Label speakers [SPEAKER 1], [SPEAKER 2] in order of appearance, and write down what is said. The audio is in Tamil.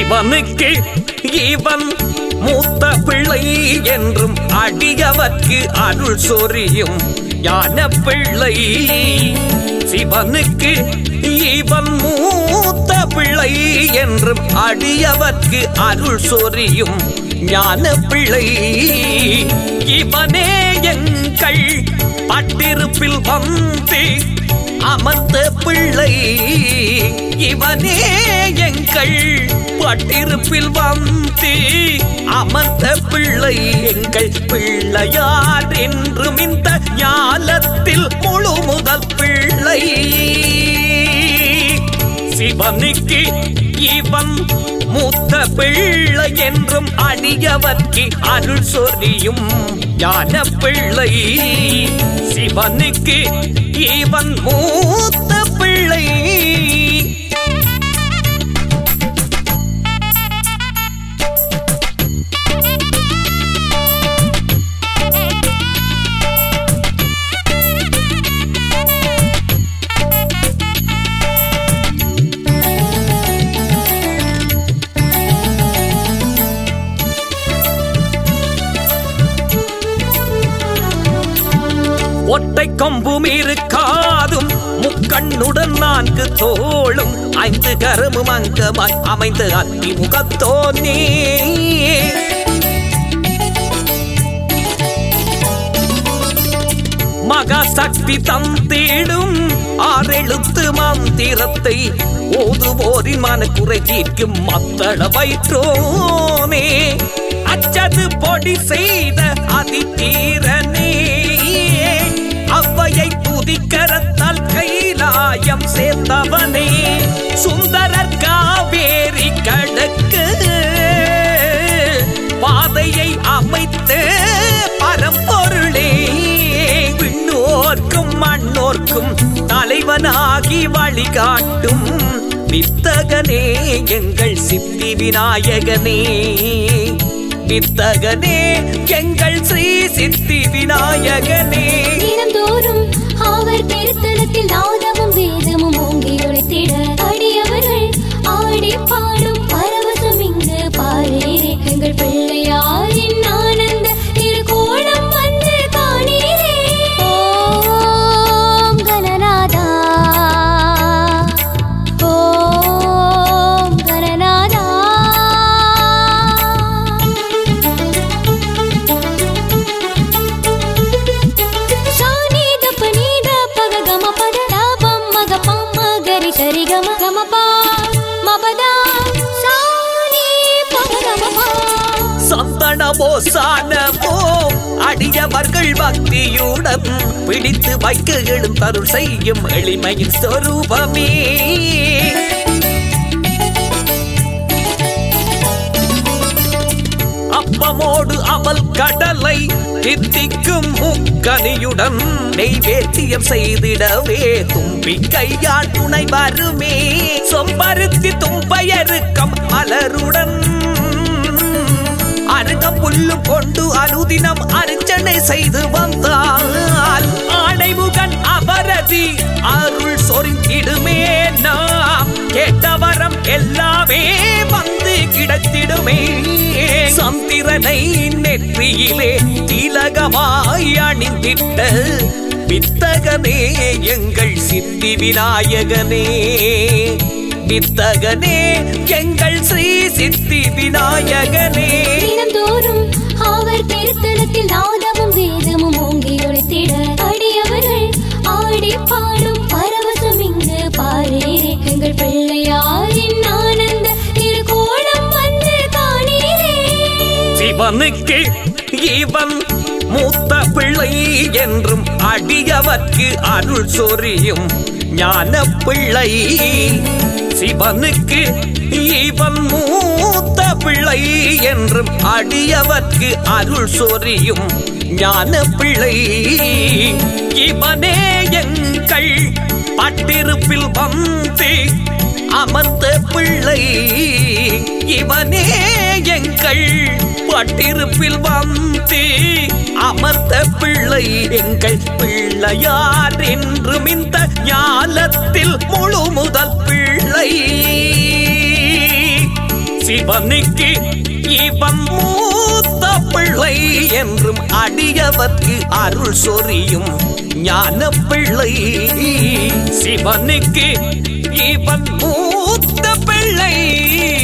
[SPEAKER 1] சிவனுக்கு இவன் மூத்த பிள்ளை என்றும் அடியவர்க்கு அருள் சொரியும் ஞான பிள்ளை. சிவனுக்கு இவன் மூத்த பிள்ளை என்றும் அடியவர்க்கு அருள் சொரியும் ஞான பிள்ளை. இவனே எங்கள் பட்டிருப்பில் வந்து அமர்ந்த பிள்ளை. இவனே எங்கள் பட்டிருப்பில் வந்து அமர்ந்த பிள்ளை. எங்கள் பிள்ளையார் என்றும் இந்த ஞானத்தில் முழு முதல் பிள்ளை. சிவனுக்கு இவன் மூத்த பிள்ளை என்றும் அடியவர்க்கு அருள் சொரியும் ஞான பிள்ளை. சிவனுக்கு இவன் மூத்த பிள்ளை. ஒட்டை கொம்பும் இருக்காதும் முக்கண்ணுடன் 4 தோளும் 5 கரமும் அங்கமாய் அமைந்த அத்தி முகத்தோனே. மகாசக்தி தந்திடும் 6 எழுத்து மந்திரத்தை ஓதுவோரின் மனக்குறை தீர்க்கும் மத்தள வயிற்றோனே. அச்சது பொடி செய்த அதிதீரனே. அவ்வையை துதிக்கரத்தால் கைலாயம் சேர்ந்தவனே. சுந்தரர் காவேரி கடக்கு பாதையை அமைத்து பரம்பொருளே. விண்ணோர்க்கும் மண்ணோர்க்கும் தலைவனாகி வழிகாட்டும் வித்தகனே எங்கள் சித்தி விநாயகனே. வித்தகனே எங்கள் ஸ்ரீ சித்தி விநாயகனே.
[SPEAKER 2] தினந்தோறும் அவர் திருத்தலத்தில் நாதமும் வேதமும் ஓங்கி ஒலித்திட அடியவர்கள் ஆடி பாடும் பரவசம் இங்கு பாரே. எங்கள் பிள்ளையாரின் ஆனந்த திருக்கோணம் வந்து காணீரே. ஓம் கணநாதா ஓம் கணநாதா.
[SPEAKER 1] சந்தனமோ சானமோ அடியவர்கள் பக்தியுடன் பிடித்து வைக்க தருள் செய்யும் எளிமையின் சொரூபமே. அப்பமோடு அவள் கடலை தித்திக்கும் முக்கனியுடன் நெய்வேத்தியம் செய்திடவே தும்பிக்கையால் துணை வருமே. சொம்பருத்தி தும்பையருக்கம் மலருடன் அருகம் புல்லும் கொண்டு அனுதினம் அர்ச்சனை செய்து வந்தால் ஆணைமுகன் அபரதி அருள் சொரிந்திடுமே. நாம் கேட்டவரம் எல்லாமே வந்து கிடைத்திடுமே. சந்திரனை நெற்றியிலே திலகமாய் அணிந்திட்ட வித்தகனே எங்கள் சித்தி விநாயகனே. வித்தகனே எங்கள் ஸ்ரீ சித்தி விநாயகனே.
[SPEAKER 2] தினந்தோறும் அவர் திருத்தலத்தில் நாதமும் வேதமும் ஓங்கி ஒலித்திட அடியவர்கள் ஆடி பாடும் பரவசம் இங்கு பாரே. எங்கள் பிள்ளையாரின் ஆனந்த திருக்கோணம் வந்து காணீரே.
[SPEAKER 1] சிவனுக்கு இவன் மூத்த பிள்ளை என்றும் அடியவர்க்கு அருள் சொரியும் ஞான பிள்ளை. சிவனுக்கு இவன் மூத்த பிள்ளை என்றும் அடியவர்க்கு அருள் சொரியும் ஞான பிள்ளை. இவனே எங்கள் பட்டிருப்பில் வந்து அமர்ந்த பிள்ளை. இவனே எங்கள் பட்டிருப்பில் வந்து அமர்ந்த பிள்ளை. எங்கள் பிள்ளையார் என்றும் இந்த ஞானத்தில் முழு முதல் பிள்ளை. சிவனுக்கு இவன் மூத்த பிள்ளை என்றும் அடியவர்க்கு அருள் சொரியும் ஞான பிள்ளை. சிவனுக்கு இவன் மூத்த பிள்ளை